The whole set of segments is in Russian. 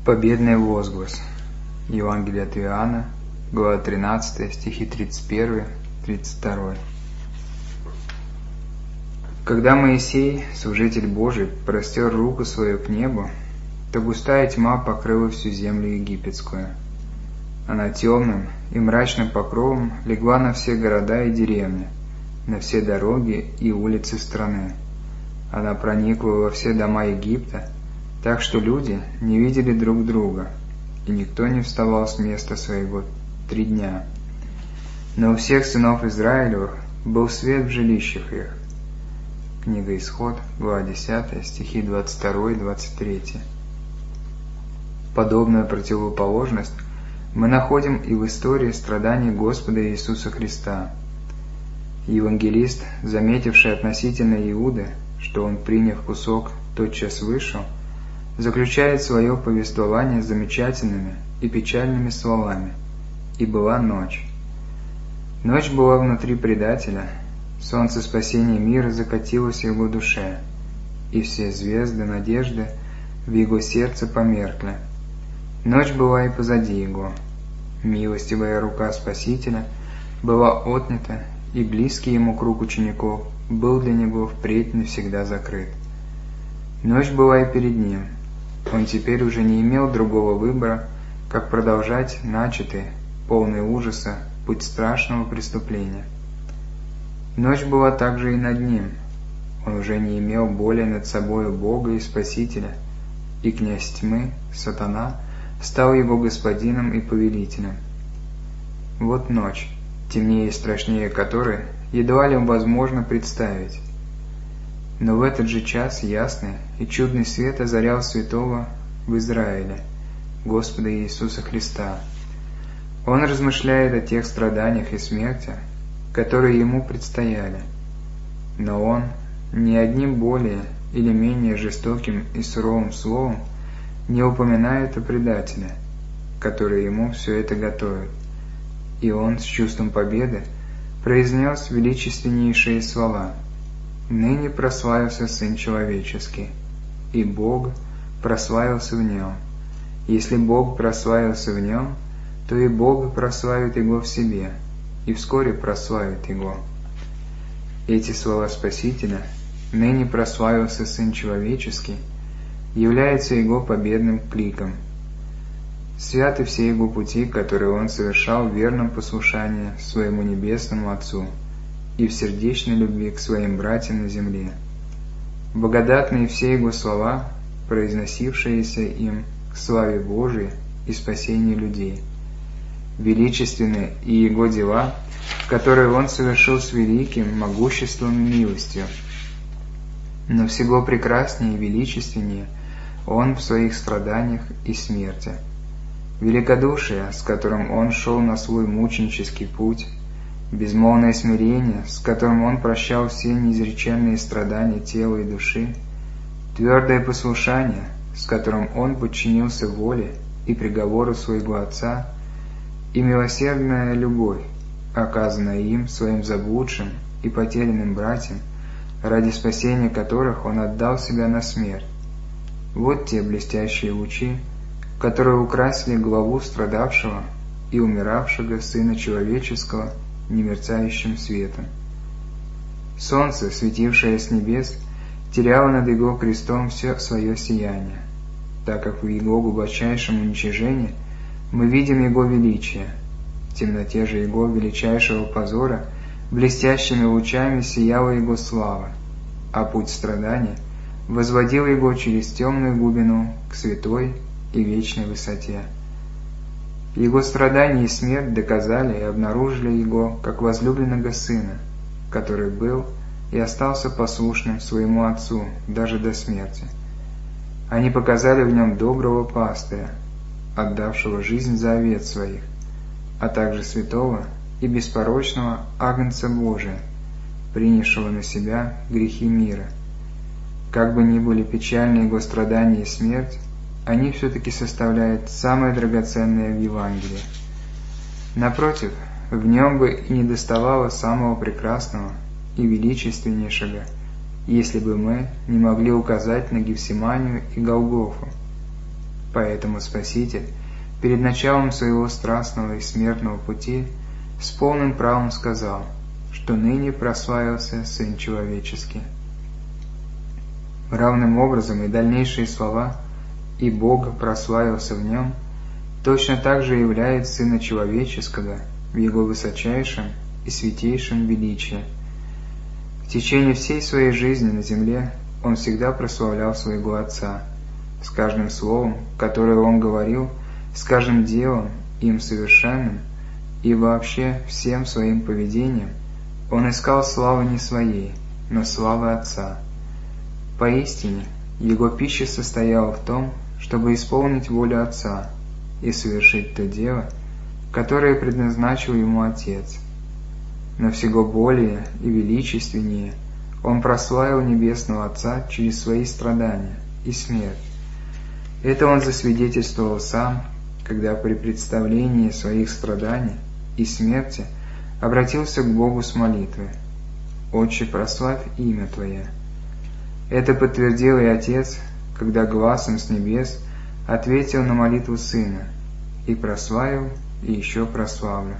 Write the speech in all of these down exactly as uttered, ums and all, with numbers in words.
Победный возглас. Евангелие от Иоанна, глава тринадцатая, стихи тридцать один — тридцать два. Когда Моисей, служитель Божий, простер руку свою к небу, то густая тьма покрыла всю землю египетскую. Она темным и мрачным покровом легла на все города и деревни, на все дороги и улицы страны. Она проникла во все дома Египта, так что люди не видели друг друга, и никто не вставал с места своего три дня. Но у всех сынов Израилевых был свет в жилищах их. Книга Исход, глава десятая, стихи двадцать два — двадцать три. Подобную противоположность мы находим и в истории страданий Господа Иисуса Христа. Евангелист, заметивший относительно Иуды, что он, приняв кусок, тотчас вышел, заключает свое повествование замечательными и печальными словами: «И была ночь». Ночь была внутри предателя, солнце спасения мира закатилось в его душе, и все звезды надежды в его сердце померкли. Ночь была и позади его. Милостивая рука Спасителя была отнята, и близкий ему круг учеников был для него впредь навсегда закрыт. Ночь была и перед ним. Он теперь уже не имел другого выбора, как продолжать начатый, полный ужаса, путь страшного преступления. Ночь была также и над ним. Он уже не имел более над собою Бога и Спасителя, и князь тьмы, сатана, стал его господином и повелителем. Вот ночь, темнее и страшнее которой едва ли возможно представить. Но в этот же час ясный и чудный свет озарял святого в Израиле, Господа Иисуса Христа. Он размышляет о тех страданиях и смерти, которые ему предстояли. Но он ни одним более или менее жестоким и суровым словом не упоминает о предателе, который ему все это готовит. И он с чувством победы произнес величественнейшие слова: «Ныне прославился Сын Человеческий, и Бог прославился в Нем. Если Бог прославился в Нем, то и Бог прославит Его в себе, и вскоре прославит Его». Эти слова Спасителя «Ныне прославился Сын Человеческий» являются Его победным кликом. Святы все Его пути, которые Он совершал в верном послушании Своему Небесному Отцу и в сердечной любви к Своим братьям на земле. Благодатные все Его слова, произносившиеся им к славе Божией и спасению людей. Величественны и Его дела, которые Он совершил с великим могуществом и милостью. Но всего прекраснее и величественнее Он в Своих страданиях и смерти. Великодушие, с которым Он шел на свой мученический путь, безмолвное смирение, с которым Он прощал все неизреченные страдания тела и души, твердое послушание, с которым Он подчинился воле и приговору Своего Отца, и милосердная любовь, оказанная им Своим заблудшим и потерянным братьям, ради спасения которых Он отдал себя на смерть. Вот те блестящие лучи, которые украсили главу страдавшего и умиравшего Сына Человеческого немерцающим светом. Солнце, светившее с небес, теряло над Его крестом все свое сияние, так как в Его глубочайшем уничижении мы видим Его величие. В темноте же Его величайшего позора блестящими лучами сияла Его слава, а путь страданий возводил Его через темную глубину к святой и вечной высоте. Его страдания и смерть доказали и обнаружили Его как возлюбленного Сына, который был и остался послушным Своему Отцу даже до смерти. Они показали в Нем доброго пастыря, отдавшего жизнь за овец своих, а также святого и беспорочного Агнца Божия, принявшего на себя грехи мира. Как бы ни были печальны Его страдания и смерть, они все-таки составляют самое драгоценное в Евангелии. Напротив, в нем бы и не доставало самого прекрасного и величественнейшего, если бы мы не могли указать на Гефсиманию и Голгофу. Поэтому Спаситель перед началом своего страстного и смертного пути с полным правом сказал, что ныне прославился Сын Человеческий. Равным образом и дальнейшие слова «и Бог прославился в нем» точно так же являют Сына Человеческого в Его высочайшем и святейшем величии. В течение всей своей жизни на земле Он всегда прославлял своего Отца. С каждым словом, которое Он говорил, с каждым делом, им совершенным, и вообще всем своим поведением, Он искал славы не своей, но славы Отца. Поистине, Его пища состояла в том, чтобы исполнить волю Отца и совершить то дело, которое предназначил Ему Отец. Но всего более и величественнее Он прославил Небесного Отца через свои страдания и смерть. Это Он засвидетельствовал Сам, когда при представлении своих страданий и смерти обратился к Богу с молитвой: «Отче, прославь имя Твое». Это подтвердил и Отец, когда гласом с небес ответил на молитву Сына: «И прославил, и еще прославлю».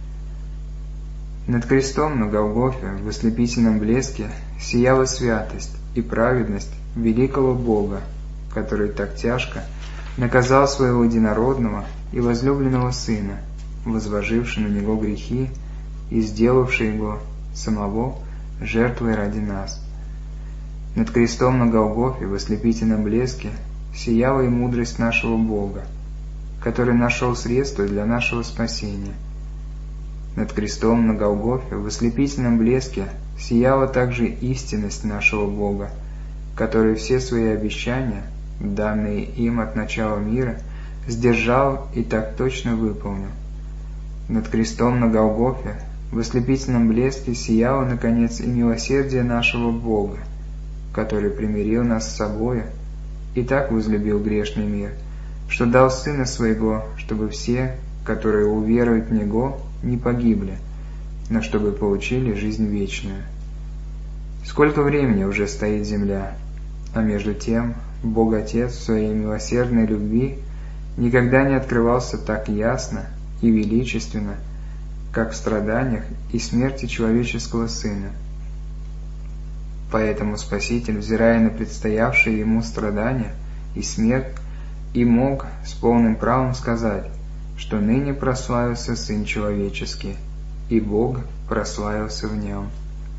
Над крестом на Голгофе в ослепительном блеске сияла святость и праведность великого Бога, который так тяжко наказал своего единородного и возлюбленного Сына, возложивший на Него грехи и сделавший Его самого жертвой ради нас. Над крестом на Голгофе в ослепительном блеске сияла и мудрость нашего Бога, который нашел средства для нашего спасения. Над крестом на Голгофе в ослепительном блеске сияла также истинность нашего Бога, который все свои обещания, данные им от начала мира, сдержал и так точно выполнил. Над крестом на Голгофе в ослепительном блеске сияло, наконец, и милосердие нашего Бога, который примирил нас с собою и так возлюбил грешный мир, что дал Сына Своего, чтобы все, которые уверуют в Него, не погибли, но чтобы получили жизнь вечную. Сколько времени уже стоит земля, а между тем Бог Отец в Своей милосердной любви никогда не открывался так ясно и величественно, как в страданиях и смерти человеческого Сына. Поэтому Спаситель, взирая на предстоявшие Ему страдания и смерть, и мог с полным правом сказать, что ныне прославился Сын Человеческий, и Бог прославился в Нем.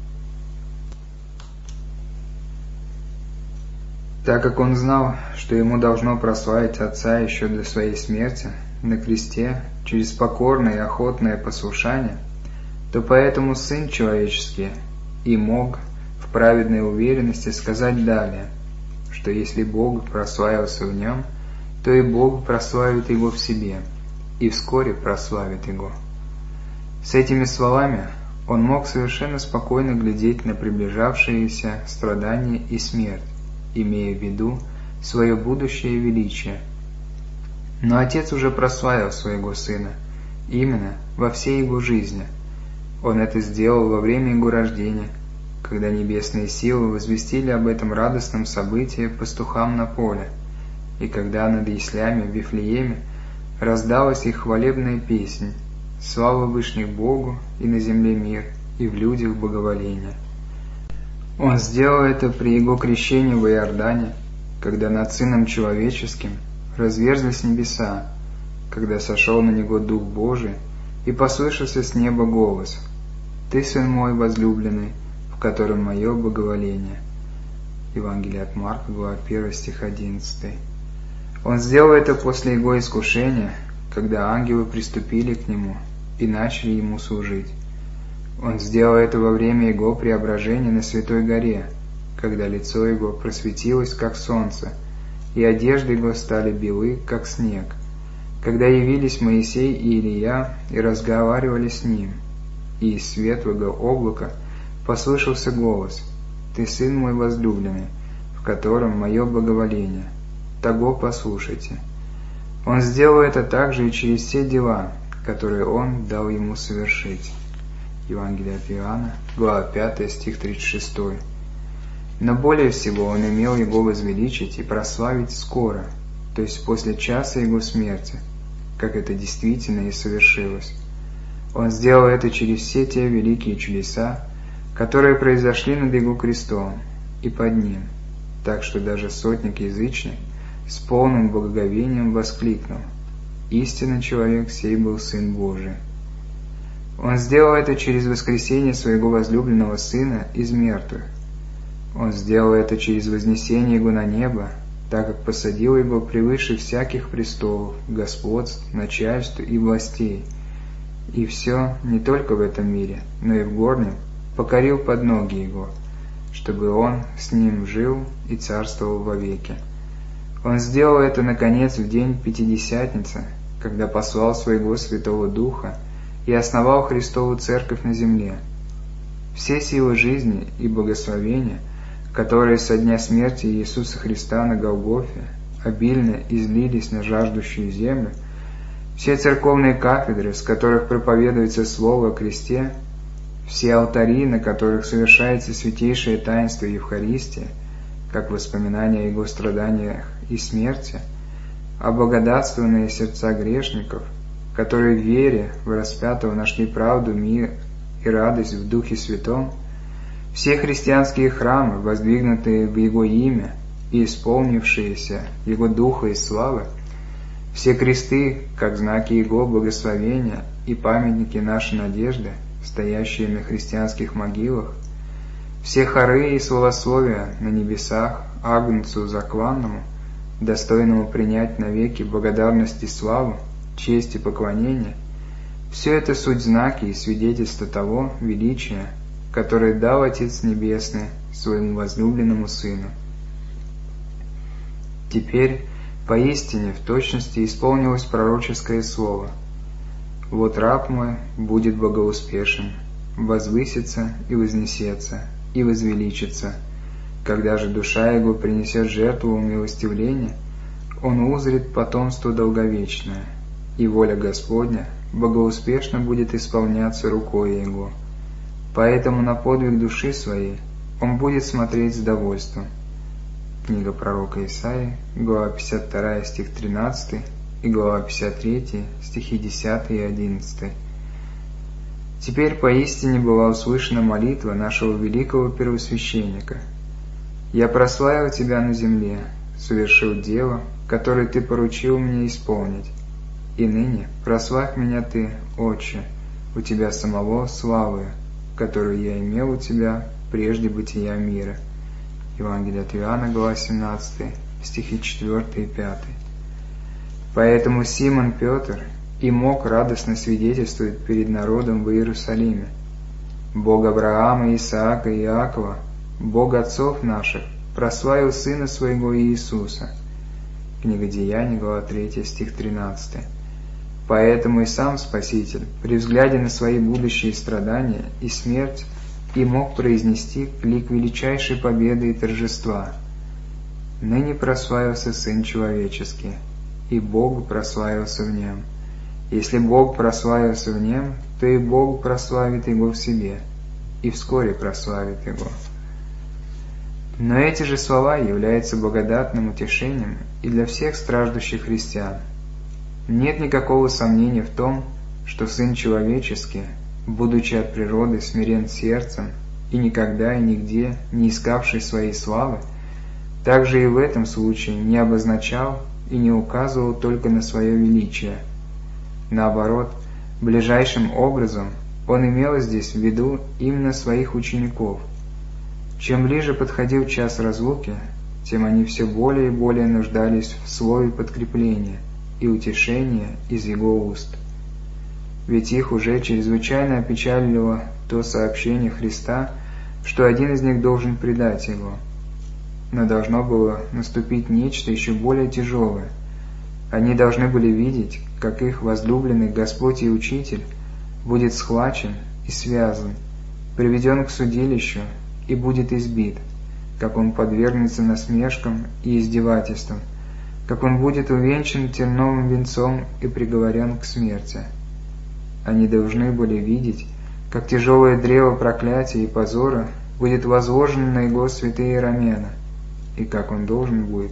Так как Он знал, что Ему должно прославить Отца еще до Своей смерти на кресте через покорное и охотное послушание, то поэтому Сын Человеческий и мог в праведной уверенности сказать далее, что если Бог прославился в Нем, то и Бог прославит Его в себе, и вскоре прославит Его. С этими словами Он мог совершенно спокойно глядеть на приближавшиеся страдания и смерть, имея в виду свое будущее величие. Но Отец уже прославил Своего Сына, именно во всей Его жизни. Он это сделал во время Его рождения, когда небесные силы возвестили об этом радостном событии пастухам на поле, и когда над яслями в Вифлееме раздалась их хвалебная песнь: «Слава Вышних Богу, и на земле мир, и в людях благоволение». Он сделал это при Его крещении в Иордане, когда над Сыном Человеческим разверзлись небеса, когда сошел на Него Дух Божий, и послышался с неба голос: «Ты, Сын мой возлюбленный, в котором мое благоволение». Евангелие от Марка, глава первая, стих одиннадцатый. Он сделал это после Его искушения, когда ангелы приступили к Нему и начали Ему служить. Он сделал это во время Его преображения на Святой горе, когда лицо Его просветилось, как солнце, и одежды Его стали белы, как снег, когда явились Моисей и Илия и разговаривали с Ним, и из светлого облака послышался голос: «Ты Сын мой возлюбленный, в котором мое благоволение, того послушайте». Он сделал это также и через все дела, которые Он дал Ему совершить. Евангелие от Иоанна, глава пятая, стих тридцать шестой. Но более всего Он имел Его возвеличить и прославить скоро, то есть после часа Его смерти, как это действительно и совершилось. Он сделал это через все те великие чудеса, которые произошли над Его крестом и под Ним, так что даже сотник-язычник с полным благоговением воскликнул: «Истинно человек сей был Сын Божий». Он сделал это через воскресение Своего возлюбленного Сына из мертвых. Он сделал это через вознесение Его на небо, так как посадил Его превыше всяких престолов, господств, начальств и властей, и все, не только в этом мире, но и в горнем, покорил под ноги Его, чтобы Он с Ним жил и царствовал вовеки. Он сделал это, наконец, в день Пятидесятницы, когда послал Своего Святого Духа и основал Христову Церковь на земле. Все силы жизни и благословения, которые со дня смерти Иисуса Христа на Голгофе обильно излились на жаждущую землю, все церковные кафедры, с которых проповедуется Слово о кресте, все алтари, на которых совершается святейшее таинство Евхаристии, как воспоминания о Его страданиях и смерти, облагодатствованные сердца грешников, которые в вере в распятого нашли правду, мир и радость в Духе Святом, все христианские храмы, воздвигнутые в Его имя и исполнившиеся Его Духа и славы, все кресты, как знаки Его благословения и памятники нашей надежды, стоящие на христианских могилах, все хоры и славословия на небесах Агнцу закланному, достойному принять навеки благодарность и славу, честь и поклонение, все это суть знаки и свидетельства того величия, которое дал Отец Небесный Своему возлюбленному Сыну. Теперь поистине в точности исполнилось пророческое слово: «Вот раб мой будет благоуспешен, возвысится и вознесется, и возвеличится. Когда же душа его принесет жертву умилостивления, он узрит потомство долговечное, и воля Господня благоуспешно будет исполняться рукой его. Поэтому на подвиг души своей он будет смотреть с довольством». Книга пророка Исаии, глава пятьдесят вторая, стих тринадцатый, и глава пятьдесят третья, стихи десятый и одиннадцатый. Теперь поистине была услышана молитва нашего великого первосвященника: «Я прославил Тебя на земле, совершил дело, которое Ты поручил мне исполнить. И ныне прославь меня Ты, Отче, у Тебя самого славы, которую я имел у Тебя прежде бытия мира». Евангелие от Иоанна, глава семнадцатая, стихи четвёртый и пятый. Поэтому Симон Петр и мог радостно свидетельствовать перед народом в Иерусалиме: «Бог Авраама, Исаака и Иакова, Бог отцов наших, прославил Сына Своего Иисуса». Книга Деяний, глава третья, стих тринадцатый. Поэтому и сам Спаситель, при взгляде на свои будущие страдания и смерть, и мог произнести клик величайшей победы и торжества: «Ныне прославился Сын Человеческий, и Бог прославился в Нем. Если Бог прославился в Нем, то и Бог прославит Его в себе, и вскоре прославит Его». Но эти же слова являются благодатным утешением и для всех страждущих христиан. Нет никакого сомнения в том, что Сын Человеческий, будучи от природы смирен сердцем и никогда и нигде не искавший своей славы, также и в этом случае не обозначал и не указывал только на свое величие. Наоборот, ближайшим образом он имел здесь в виду именно своих учеников. Чем ближе подходил час разлуки, тем они все более и более нуждались в слове подкрепления и утешения из его уст. Ведь их уже чрезвычайно опечалило то сообщение Христа, что один из них должен предать Его. Но должно было наступить нечто еще более тяжелое. Они должны были видеть, как их возлюбленный Господь и Учитель будет схвачен и связан, приведен к судилищу и будет избит, как он подвергнется насмешкам и издевательствам, как он будет увенчан терновым венцом и приговорен к смерти. Они должны были видеть, как тяжелое древо проклятия и позора будет возложено на его святые рамена, и как он должен будет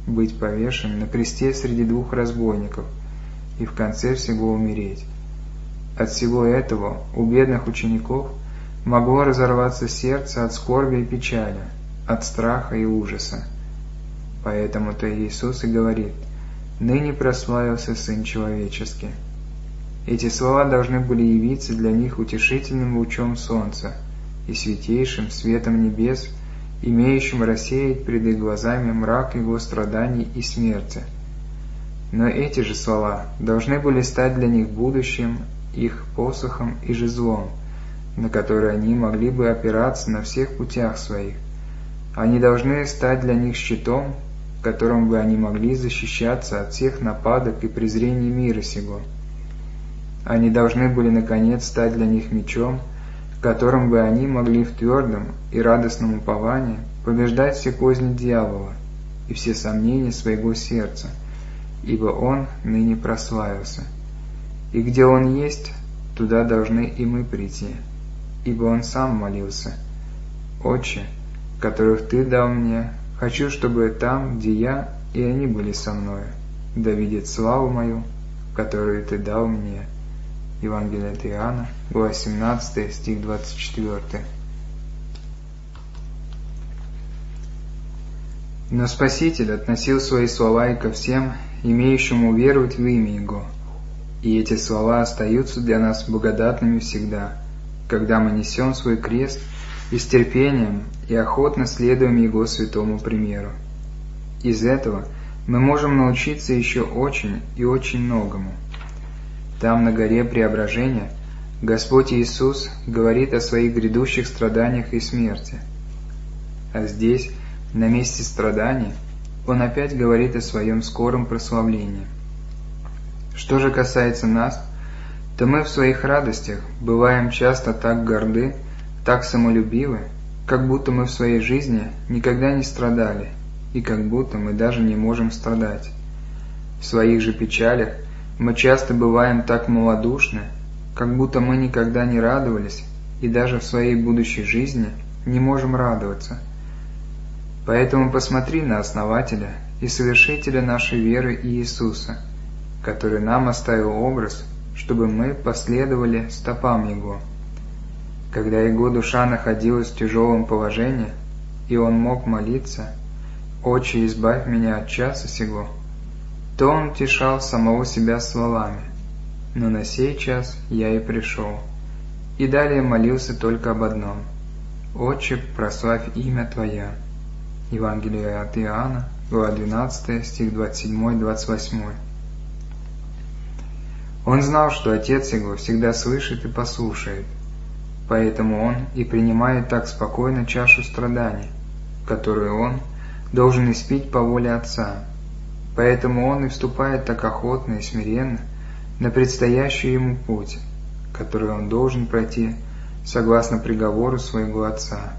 быть повешен на кресте среди двух разбойников и в конце всего умереть. От всего этого у бедных учеников могло разорваться сердце от скорби и печали, от страха и ужаса. Поэтому-то Иисус и говорит: «Ныне прославился Сын Человеческий». Эти слова должны были явиться для них утешительным лучом солнца и святейшим светом небес, имеющим рассеять пред их глазами мрак его страданий и смерти. Но эти же слова должны были стать для них будущим, их посохом и жезлом, на который они могли бы опираться на всех путях своих. Они должны стать для них щитом, которым бы они могли защищаться от всех нападок и презрений мира сего. Они должны были, наконец, стать для них мечом, которым бы они могли в твердом и радостном уповании побеждать все козни дьявола и все сомнения своего сердца, ибо он ныне прославился. И где он есть, туда должны и мы прийти, ибо он сам молился: «Отче, которых ты дал мне, хочу, чтобы там, где я, и они были со мною, да видят славу мою, которую ты дал мне». Евангелие от Иоанна, глава семнадцатая, стих двадцать четвёртый. Но Спаситель относил свои слова и ко всем, имеющим уверовать в имя Его, и эти слова остаются для нас благодатными всегда, когда мы несем свой крест и с терпением и охотно следуем Его святому примеру. Из этого мы можем научиться еще очень и очень многому. Там, на горе Преображения, Господь Иисус говорит о своих грядущих страданиях и смерти. А здесь, на месте страданий, Он опять говорит о своем скором прославлении. Что же касается нас, то мы в своих радостях бываем часто так горды, так самолюбивы, как будто мы в своей жизни никогда не страдали, и как будто мы даже не можем страдать. В своих же печалях мы часто бываем так малодушны, как будто мы никогда не радовались и даже в своей будущей жизни не можем радоваться. Поэтому посмотри на Основателя и Совершителя нашей веры Иисуса, который нам оставил образ, чтобы мы последовали стопам Его. Когда Его душа находилась в тяжелом положении, и Он мог молиться: «Отче, избавь меня от часа сего», то Он утешал самого себя словами: «Но на сей час я и пришел». И далее молился только об одном: «Отче, прославь имя Твое». Евангелие от Иоанна, глава двенадцатая, стих двадцать семь двадцать восемь. Он знал, что Отец Его всегда слышит и послушает, поэтому Он и принимает так спокойно чашу страданий, которую Он должен испить по воле Отца. Поэтому Он и вступает так охотно и смиренно на предстоящий Ему путь, который Он должен пройти согласно приговору своего Отца.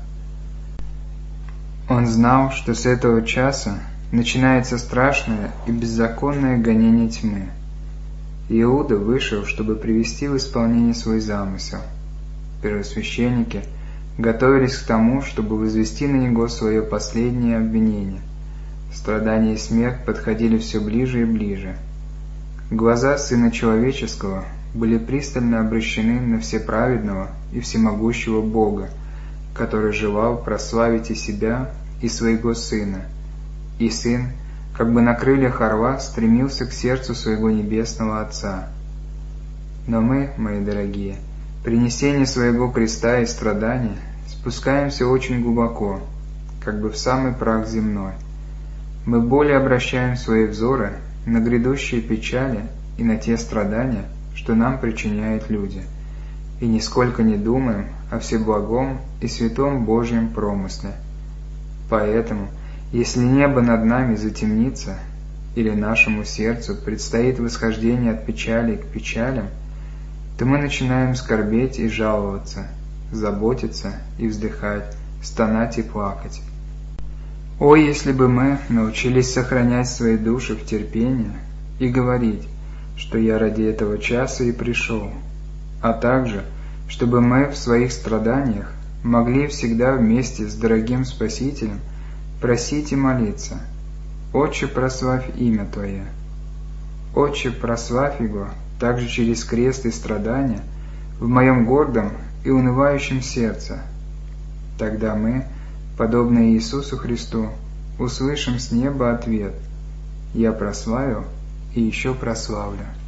Он знал, что с этого часа начинается страшное и беззаконное гонение тьмы. Иуда вышел, чтобы привести в исполнение свой замысел. Первосвященники готовились к тому, чтобы возвести на него свое последнее обвинение. Страдания и смерть подходили все ближе и ближе. Глаза Сына Человеческого были пристально обращены на всеправедного и всемогущего Бога, который желал прославить и себя, и своего Сына. И Сын, как бы на крыльях орла, стремился к сердцу своего Небесного Отца. Но мы, мои дорогие, при несении своего креста и страдания спускаемся очень глубоко, как бы в самый прах земной. Мы более обращаем свои взоры на грядущие печали и на те страдания, что нам причиняют люди, и нисколько не думаем о всеблагом и святом Божьем промысле. Поэтому, если небо над нами затемнится, или нашему сердцу предстоит восхождение от печали к печалям, то мы начинаем скорбеть и жаловаться, заботиться и вздыхать, стонать и плакать. О, если бы мы научились сохранять свои души в терпении и говорить, что я ради этого часа и пришел, а также, чтобы мы в своих страданиях могли всегда вместе с дорогим Спасителем просить и молиться: «Отче, прославь имя Твое». Отче, прославь Его также через крест и страдания в моем гордом и унывающем сердце. Тогда мы, подобно Иисусу Христу, услышим с неба ответ: «Я прославил и еще прославлю».